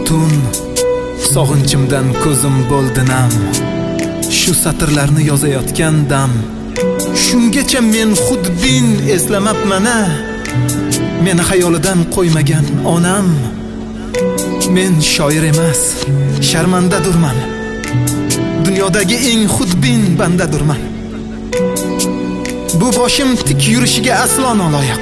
tun sog'inchimdan ko'zim bo'ldi nam. Shu satrlarni yozayotgan dam shungacha men xudbin eslamabman-a. Meni xayolidan qo'ymagan onam. Men shoir emas, sharmandadurman. Dunyodagi eng xudbin bandadurman. Bu boshim tik yurishiga aslo noloyiq.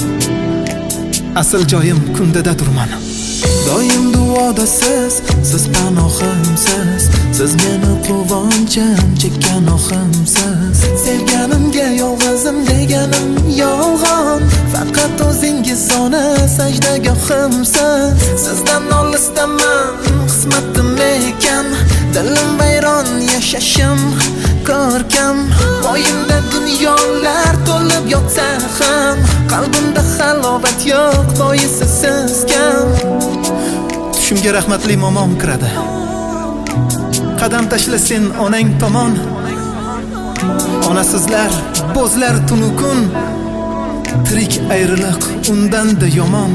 Asl joyim kundadadurman. Doim duoda siz panohimsiz. Siz meni quvonchim, chekkan ohimsiz. Sevganimga yolg'izim deganim yolg'on. Faqat o'zingiz ona sajdagohimsiz. Sizdan olisdaman, qismatim ekan. Dilim vayron, yashashim ko'rkam. Moyimda dunyolar to'lib yotsa ham, qalbimda halovat yo'q, boisi siz kam. Tushimga rahmatli momom kiradi. Qadam tashla sen onang tomon. Onasizlar, bo'zlar tunu kun. Tirik ayriliq undan-da yomon.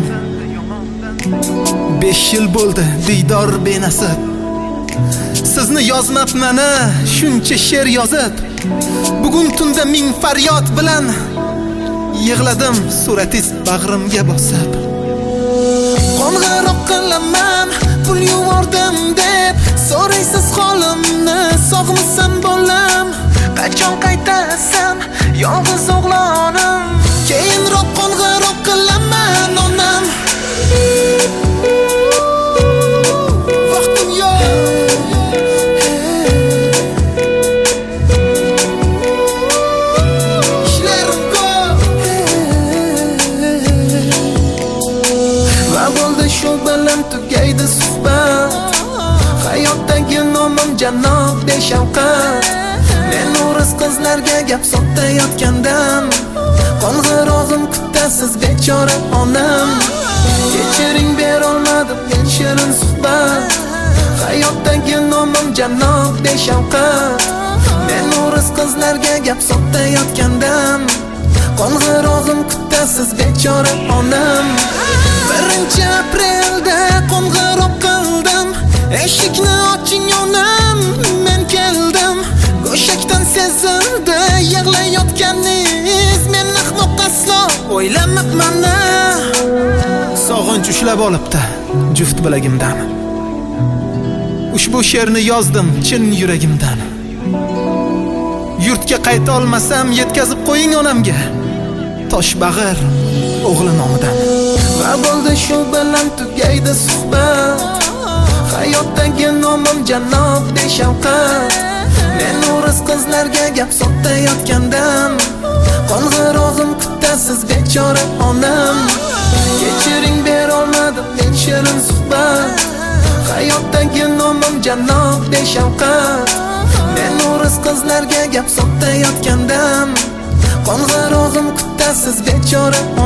5 yil bo'ldi diydor benasib. Sizni yozmabman-a, shuncha she'r yozib. Bugun tunda ming faryod bilan yig'ladim suratingiz bag'rimga bosib. Qo'ng'iroq qilaman, pul yubordim deb so'raysiz holimni, sog'misan bolam? Qachon qaytasan yolg'iz o'g'lonim? Keyinroq qo'ng'iroq qilaman onam. Vaqtim yo'q. Ishlarim ko'p. Va bo'ldi shu bilan tugaydi suhbat. Hayotdagi nomim janob beshafqat. Men o'ris qizlarga gap sotayotgandan qo'ng'irog'im kutasiz bechora onam. Kechiring berolmadim men shirin suhbat. Hayotdagi nomim janob beshafqat. Men o'ris qizlarga gap sotayotgandan qo'ng'irog'im kutasiz bechora onam. 1-aprelda qo'ng'iroq qildim. Eshikni oching onam, men keldim. Go'shakdan sezildi yig'layotganingiz. Men ahmoq aslo o'ylamabman-a. Sog'inch ushlab olibdi juft bilagimdan. Ushbu she'rni yozdim chin yuragimdan. Yurtga qayta olmasam yetkazib qo'ying onamga, Toshbag'ir o'g'li nomidan. Va bo'ldi shu bilan tugaydi suhbat. Hayotdagi nomim janob beshafqat. Men o'ris qizlarga gap sotayotgandan qo'ng'irog'im kutasiz bechora onam. Kechiring berolmadim men shirin suhbat. Hayotdagi nomim janob beshafqat. Men o'ris qizlarga gap sotayotgandan qo'ng'irog'im kutasiz bechora